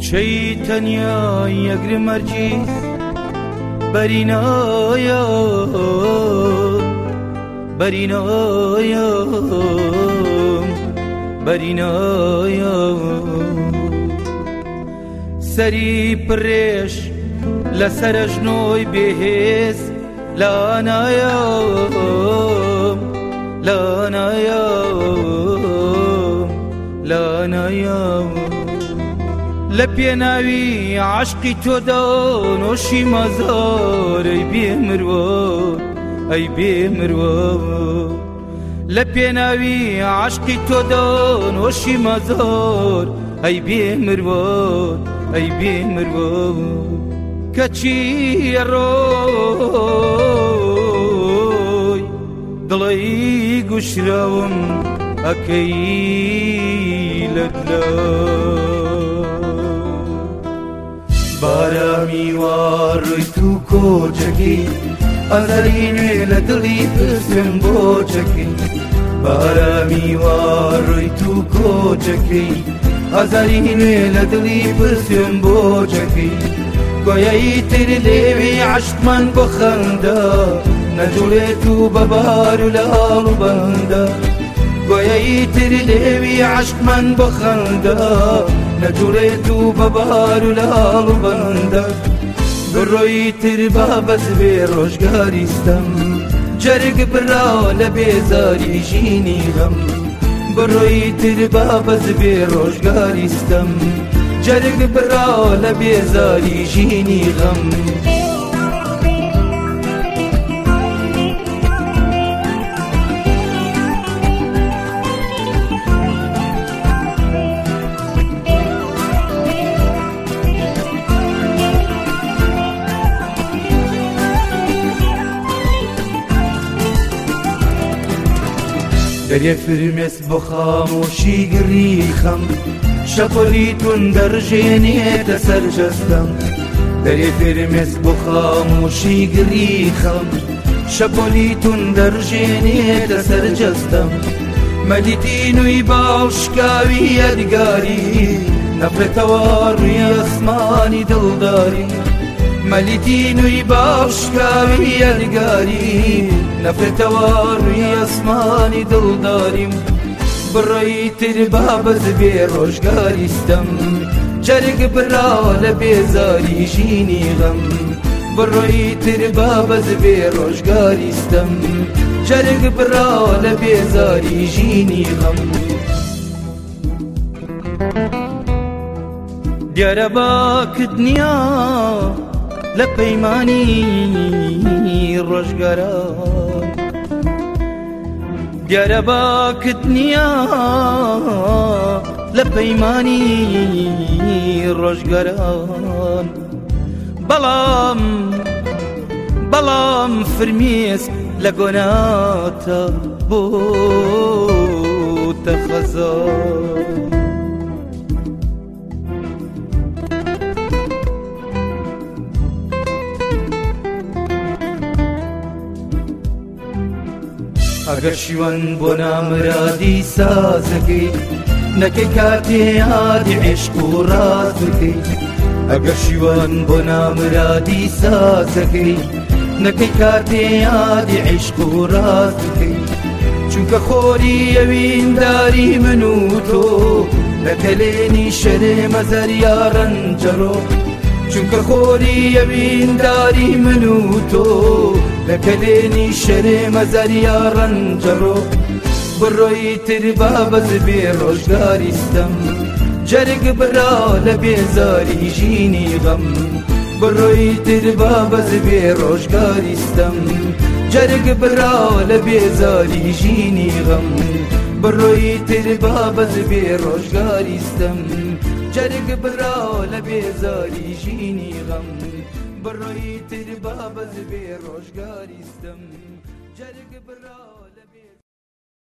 شيطانيا يجري مرجيس برينايا برينايا برينايا سري بريش لسرجنوي بهيس لانايا لانايا لانايا لبيناوي عشقي تودون وشي مزار اي بيمروان اي بيمروان لبيناوي عشقي تودون وشي مزار اي بيمروان اي بيمروان كتشي روي ضلي قشراون اكيلت لا بارامي واروي تو كوجكي أزريني لدلي بسم بوجكي بارامي واروي تو كوجكي أزريني لدلي بسم بوجكي قوي ترلي عشت من بخندا نجولتو ببار لالو بندا قوي ترلي عشت من بخندا نجولتو ببار لالو بندا بروي تربا بس بروشگاریستم جرگ برا لبیزاری جینی غم بروي تربا بس بروشگاریستم جرگ برا لبیزاری جینی غم دريا فرمس بخاموشي قريخم شقليتون درجيني تسرجستم دريا فرمس بخاموشي قريخم شقليتون درجيني تسرجستم مليتينو يباشكاوي يدقاري نفرت واري اسماني دلداري مليتينو يباشكاوي يدقاري نفرت واري اسماني دلداريم برای تربا بز بروشگاریستم جرگ برا لبیزاری جینی غم برای تربا بز بروشگاریستم جرگ برا لبیزاری جینی غم دیار باکدنیا لپیمانی روشگاران دیار باکدنیا لپیمانی روشگاران بلام فرمیس لگوناتا بوت خزان اگر شیوان بنا مرادی سازکی نکی کاتی یادی عشق و رازکی اگر شیوان بنا مرادی سازکی نکی کاتی یادی عشق و رازکی چونکه خوری یوین داری منو تو نکلینی شرم زریارن جرو چونکه خوری یوین داری منو تو لكليني شرم زريارن جرو بروي تربا بز بروشگاریستم جرگ برا لبیزاری جینی غم بروي تربا بز بروشگاریستم جرگ برا لبیزاری جینی غم بروي تربا بز بروشگاریستم جرگ برا لبیزاری جینی غم برای تربا بز بروشگاریستم جرگ برا